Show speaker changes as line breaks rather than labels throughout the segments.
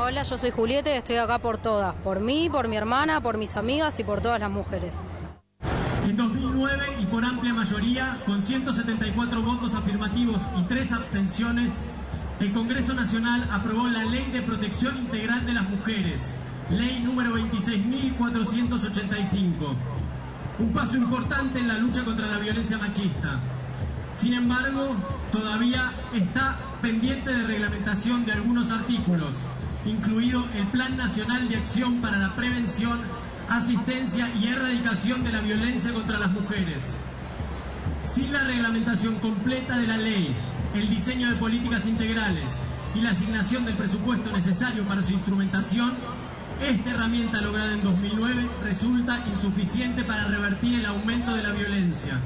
Hola, yo soy Julieta y estoy acá por todas, por mí, por mi hermana, por mis amigas y por todas las mujeres.
En 2009 y por amplia mayoría, con 174 votos afirmativos y 3 abstenciones, el Congreso Nacional aprobó la Ley de Protección Integral de las Mujeres, Ley número 26.485. Un paso importante en la lucha contra la violencia machista. Sin embargo, todavía está pendiente de reglamentación de algunos artículos, incluido el Plan Nacional de Acción para la Prevención, Asistencia y Erradicación de la Violencia contra las Mujeres. Sin la reglamentación completa de la ley, el diseño de políticas integrales y la asignación del presupuesto necesario para su instrumentación, esta herramienta lograda en 2009 resulta insuficiente para revertir el aumento de la violencia.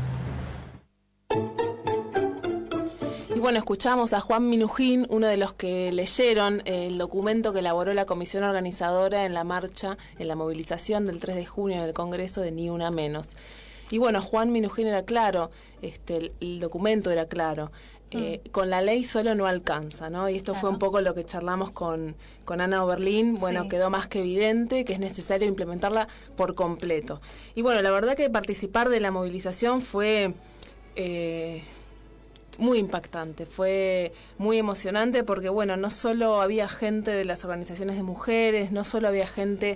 Y bueno, escuchamos a Juan Minujín, uno de los que leyeron el documento que elaboró la comisión organizadora en la marcha, en la movilización del 3 de junio en el Congreso de Ni Una Menos. Y bueno, Juan Minujín era claro, el documento era claro. Con la ley solo no alcanza, ¿no? Y esto fue un poco lo que charlamos con Ana Oberlin. Bueno, quedó más que evidente que es necesario implementarla por completo. Y bueno, la verdad que participar de la movilización fue muy impactante, fue muy emocionante porque, bueno, no solo había gente de las organizaciones de mujeres, no solo había gente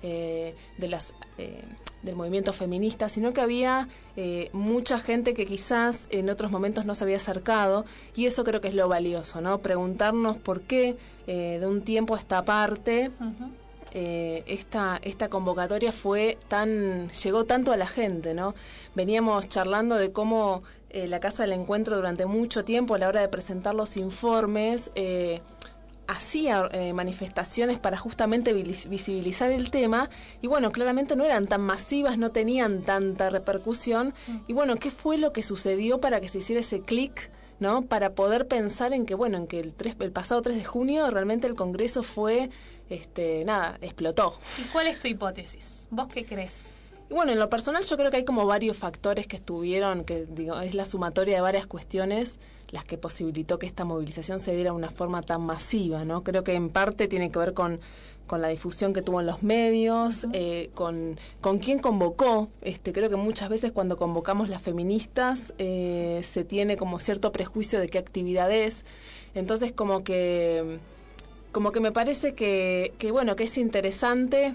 del movimiento feminista, sino que había mucha gente que quizás en otros momentos no se había acercado, y eso creo que es lo valioso, ¿no? Preguntarnos por qué de un tiempo a esta parte esta convocatoria llegó tanto a la gente, ¿no? Veníamos charlando de cómo la Casa del Encuentro durante mucho tiempo, a la hora de presentar los informes, hacía manifestaciones para justamente visibilizar el tema, y bueno, claramente no eran tan masivas, no tenían tanta repercusión, y bueno, ¿qué fue lo que sucedió para que se hiciera ese clic, ¿no? Para poder pensar en que, bueno, en que el pasado 3 de junio realmente el Congreso fue, explotó.
¿Y cuál es tu hipótesis? ¿Vos qué crees?
Y bueno, en lo personal yo creo que hay como varios factores que estuvieron, que digo, es la sumatoria de varias cuestiones las que posibilitó que esta movilización se diera de una forma tan masiva, ¿no? Creo que en parte tiene que ver con la difusión que tuvo en los medios, con quién convocó. Creo que muchas veces cuando convocamos las feministas se tiene como cierto prejuicio de qué actividad es. Entonces como que me parece que bueno, que es interesante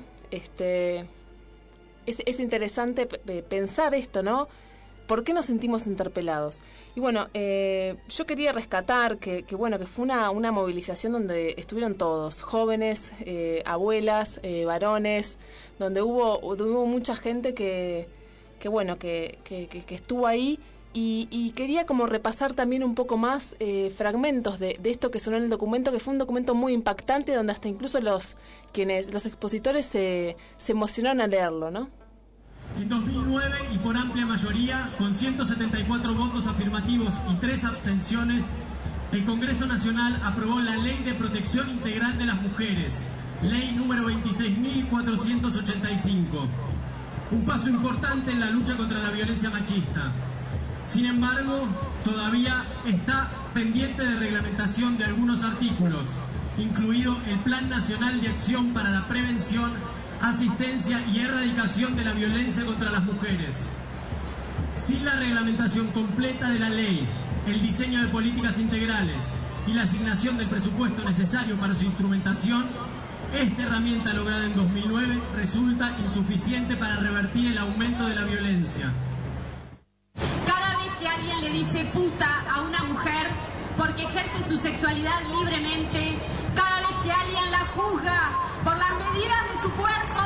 es interesante pensar esto, ¿no? ¿Por qué nos sentimos interpelados? Y bueno, yo quería rescatar que fue una movilización donde estuvieron todos, jóvenes, abuelas, varones, donde hubo mucha gente que estuvo ahí, y quería como repasar también un poco más fragmentos de esto que sonó en el documento, que fue un documento muy impactante, donde hasta incluso los expositores se emocionaron al leerlo, ¿no?
En 2009 y por amplia mayoría, con 174 votos afirmativos y 3 abstenciones, el Congreso Nacional aprobó la Ley de Protección Integral de las Mujeres, Ley número 26.485. Un paso importante en la lucha contra la violencia machista. Sin embargo, todavía está pendiente de reglamentación de algunos artículos, incluido el Plan Nacional de Acción para la Prevención, Asistencia y Erradicación de la Violencia contra las Mujeres. Sin la reglamentación completa de la ley, el diseño de políticas integrales y la asignación del presupuesto necesario para su instrumentación, esta herramienta lograda en 2009 resulta insuficiente para revertir el aumento de la violencia.
Cada vez que alguien le dice puta a una mujer porque ejerce su sexualidad libremente, cada vez que alguien la juzga por las medidas de su cuerpo,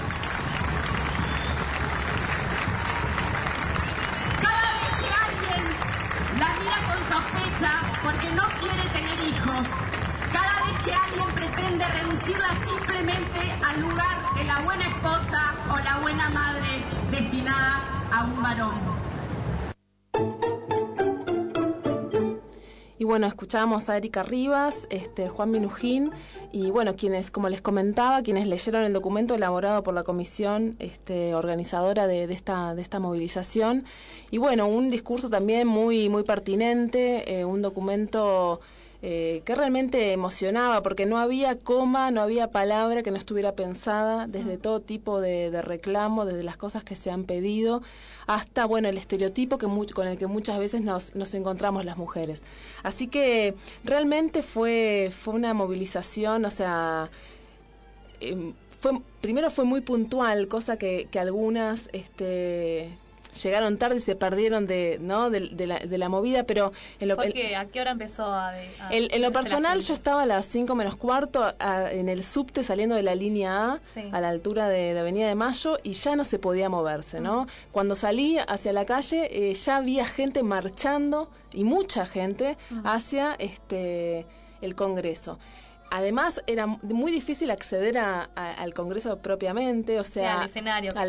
cada vez que alguien la mira con sospecha porque no quiere tener hijos, cada vez que alguien pretende reducirla simplemente al lugar de la buena esposa o la buena madre destinada a un varón.
Y bueno, escuchábamos a Erika Rivas, Juan Minujín, y bueno, como les comentaba, quienes leyeron el documento elaborado por la comisión organizadora de esta movilización. Y bueno, un discurso también muy, muy pertinente, un documento que realmente emocionaba, porque no había coma, no había palabra que no estuviera pensada, desde todo tipo de reclamo, desde las cosas que se han pedido, hasta, bueno, el estereotipo con el que muchas veces nos encontramos las mujeres. Así que realmente fue una movilización, o sea, primero fue muy puntual, cosa que algunas llegaron tarde y se perdieron de la movida, pero
¿Por qué? ¿A qué hora empezó
en lo personal yo estaba a las 5 menos cuarto en el subte saliendo de la línea A,
sí,
a la altura de Avenida de Mayo, y ya no se podía moverse, ¿no? Cuando salí hacia la calle ya había gente marchando, y mucha gente, hacia el Congreso. Además, era muy difícil acceder al Congreso propiamente, o sea,
sí, al escenario.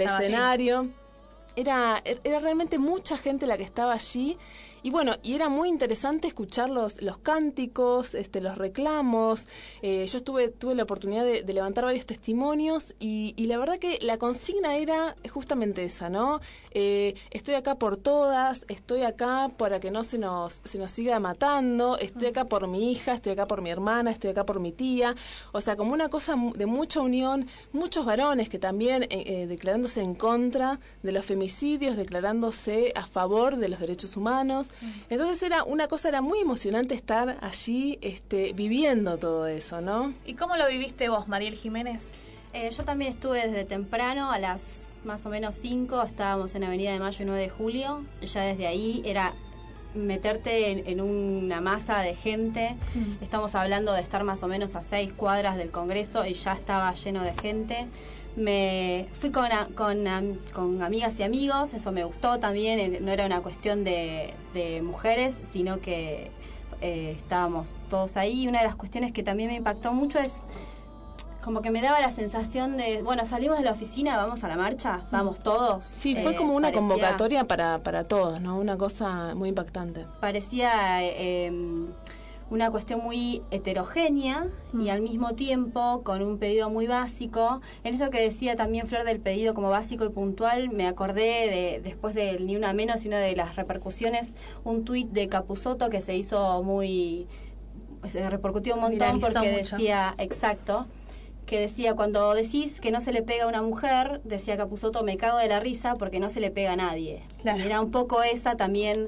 Era realmente mucha gente la que estaba allí, y bueno, y era muy interesante escuchar los cánticos, los reclamos. Yo tuve la oportunidad de levantar varios testimonios, y la verdad que la consigna era justamente esa, ¿no? Estoy acá por todas, estoy acá para que no se nos siga matando, estoy acá por mi hija, estoy acá por mi hermana, estoy acá por mi tía. O sea, como una cosa de mucha unión, muchos varones que también declarándose en contra de los femicidios, declarándose a favor de los derechos humanos. Entonces era muy emocionante estar allí viviendo todo eso, ¿no?
¿Y cómo lo viviste vos, Mariel Jiménez?
Yo también estuve desde temprano, a las más o menos 5, estábamos en Avenida de Mayo y 9 de Julio. Ya desde ahí era meterte en una masa de gente. Estamos hablando de estar más o menos a 6 cuadras del Congreso y ya estaba lleno de gente. Me fui con amigas y amigos, eso me gustó también, no era una cuestión de mujeres, sino que estábamos todos ahí. Una de las cuestiones que también me impactó mucho es como que me daba la sensación de, bueno, salimos de la oficina, vamos a la marcha, vamos todos.
Sí, fue como una convocatoria para todos, ¿no? Una cosa muy impactante.
Parecía una cuestión muy heterogénea y al mismo tiempo con un pedido muy básico. En eso que decía también Flor del pedido como básico y puntual, me acordé después del Ni Una Menos y una de las repercusiones, un tuit de Capusotto que se hizo se repercutió un montón porque mucho. Decía, exacto, que decía, cuando decís que no se le pega a una mujer, decía Capusotto, me cago de la risa porque no se le pega a nadie. Claro. Y era un poco esa también,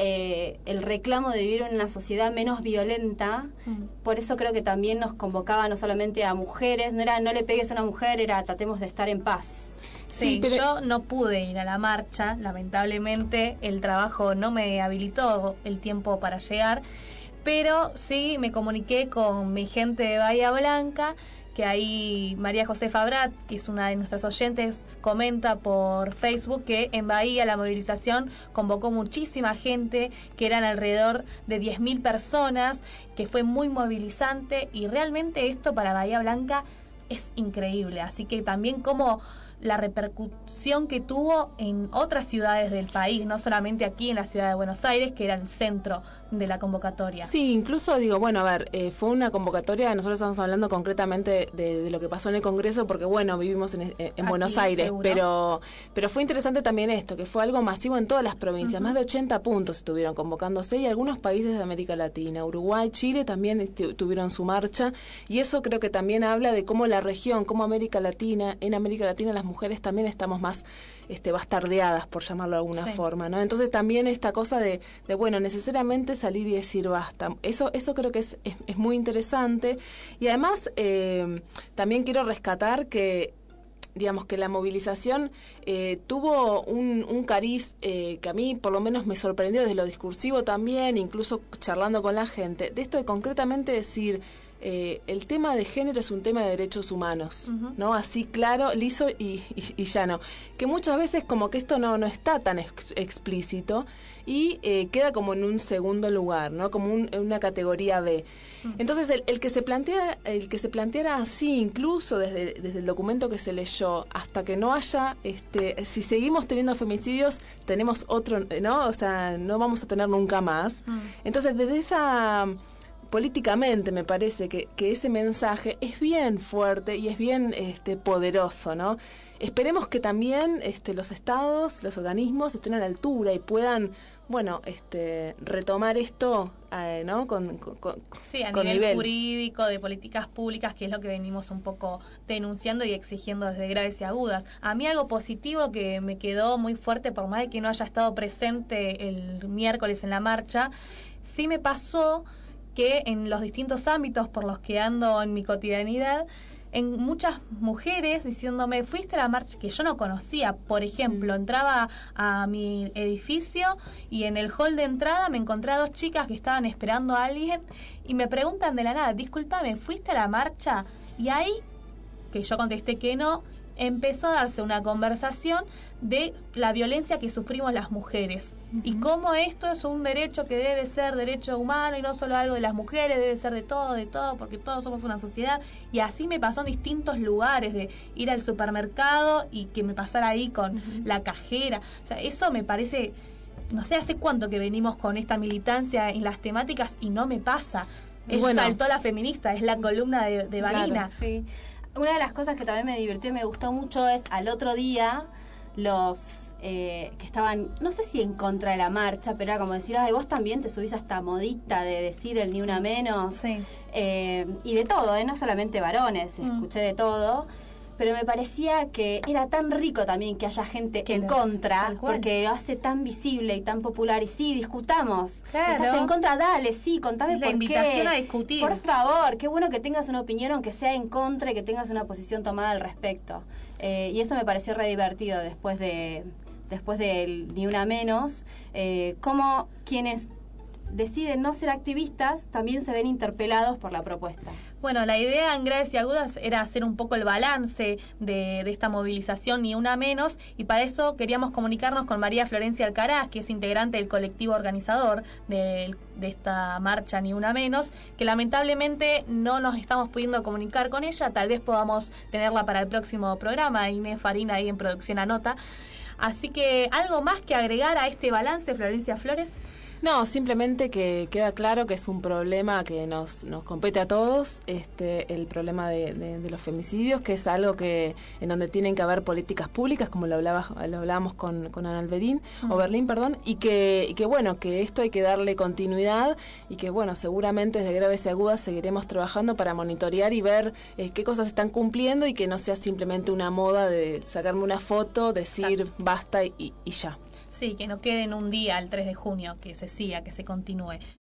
el reclamo de vivir en una sociedad menos violenta. Por eso creo que también nos convocaba no solamente a mujeres, no le pegues a una mujer, era tratemos de estar en paz.
Sí, pero yo no pude ir a la marcha, lamentablemente el trabajo no me habilitó el tiempo para llegar, pero sí me comuniqué con mi gente de Bahía Blanca, que ahí María José Fabrat, que es una de nuestras oyentes, comenta por Facebook que en Bahía la movilización convocó muchísima gente, que eran alrededor de 10.000 personas, que fue muy movilizante, y realmente esto para Bahía Blanca es increíble. Así que también como la repercusión que tuvo en otras ciudades del país, no solamente aquí en la ciudad de Buenos Aires, que era el centro de la convocatoria.
Sí, incluso digo, bueno, a ver, fue una convocatoria, nosotros estamos hablando concretamente de lo que pasó en el Congreso, porque bueno, vivimos en Buenos Aires, pero fue interesante también esto, que fue algo masivo en todas las provincias, más de 80 puntos estuvieron convocándose, y algunos países de América Latina, Uruguay, Chile también tuvieron su marcha, y eso creo que también habla de cómo la región, cómo en América Latina las mujeres también estamos más bastardeadas, por llamarlo de alguna forma, ¿no? Entonces también esta cosa de bueno, necesariamente salir y decir basta, eso creo que es muy interesante. Y además también quiero rescatar que digamos que la movilización tuvo un cariz que a mí por lo menos me sorprendió desde lo discursivo también, incluso charlando con la gente, de esto de concretamente decir, el tema de género es un tema de derechos humanos, ¿no? Así claro, liso y llano. Que muchas veces como que esto no está tan explícito y queda como en un segundo lugar, ¿no? Como una categoría B. Entonces el que se planteara así, incluso desde el documento que se leyó, hasta que no haya, si seguimos teniendo femicidios, tenemos otro, ¿no? O sea, no vamos a tener nunca más. Entonces desde esa... políticamente me parece que ese mensaje es bien fuerte y es bien poderoso, ¿no? Esperemos que también los estados, los organismos estén a la altura y puedan, bueno, retomar esto, ¿no?
Sí, a
con
nivel jurídico, de políticas públicas, que es lo que venimos un poco denunciando y exigiendo desde Graves y Agudas. A mí algo positivo que me quedó muy fuerte, por más de que no haya estado presente el miércoles en la marcha, sí me pasó que en los distintos ámbitos por los que ando en mi cotidianidad, en muchas mujeres diciéndome, fuiste a la marcha, que yo no conocía. Por ejemplo, entraba a mi edificio y en el hall de entrada me encontré a 2 chicas que estaban esperando a alguien y me preguntan de la nada, discúlpame, ¿fuiste a la marcha? Y ahí, que yo contesté que no, empezó a darse una conversación de la violencia que sufrimos las mujeres y cómo esto es un derecho que debe ser derecho humano y no solo algo de las mujeres, debe ser de todo, porque todos somos una sociedad. Y así me pasó en distintos lugares, de ir al supermercado y que me pasara ahí con la cajera. O sea, eso me parece, no sé hace cuánto que venimos con esta militancia en las temáticas y no me pasa. Saltó la feminista, es la columna de Vanina.
Claro, sí. Una de las cosas que también me divirtió y me gustó mucho es al otro día los que estaban, no sé si en contra de la marcha, pero era como decir, ay, vos también te subís a esta modita de decir el ni una menos.
Sí.
Y de todo, no solamente varones, escuché de todo. Pero me parecía que era tan rico también que haya gente en contra, porque lo hace tan visible y tan popular. Y sí, discutamos.
Claro.
¿Estás en contra? Dale, sí, contame por qué.
La invitación a discutir.
Por favor, qué bueno que tengas una opinión, aunque sea en contra, y que tengas una posición tomada al respecto. Y eso me pareció re divertido después del Ni Una Menos. Cómo quienes deciden no ser activistas también se ven interpelados por la propuesta.
Bueno, la idea en Graves y Agudas era hacer un poco el balance de esta movilización Ni Una Menos, y para eso queríamos comunicarnos con María Florencia Alcaraz, que es integrante del colectivo organizador de esta marcha Ni Una Menos, que lamentablemente no nos estamos pudiendo comunicar con ella. Tal vez podamos tenerla para el próximo programa. Inés Farina ahí en producción anota. Así que, ¿algo más que agregar a este balance, Florencia Flores?
No, simplemente que queda claro que es un problema que nos compete a todos, el problema de los femicidios, que es algo que en donde tienen que haber políticas públicas, como lo hablábamos con Ana Oberlin, y que bueno, que esto hay que darle continuidad y que bueno, seguramente desde Graves y Agudas seguiremos trabajando para monitorear y ver qué cosas están cumpliendo y que no sea simplemente una moda de sacarme una foto, decir basta y ya.
Sí, que no quede en un día, el 3 de junio, que se siga, que se continúe.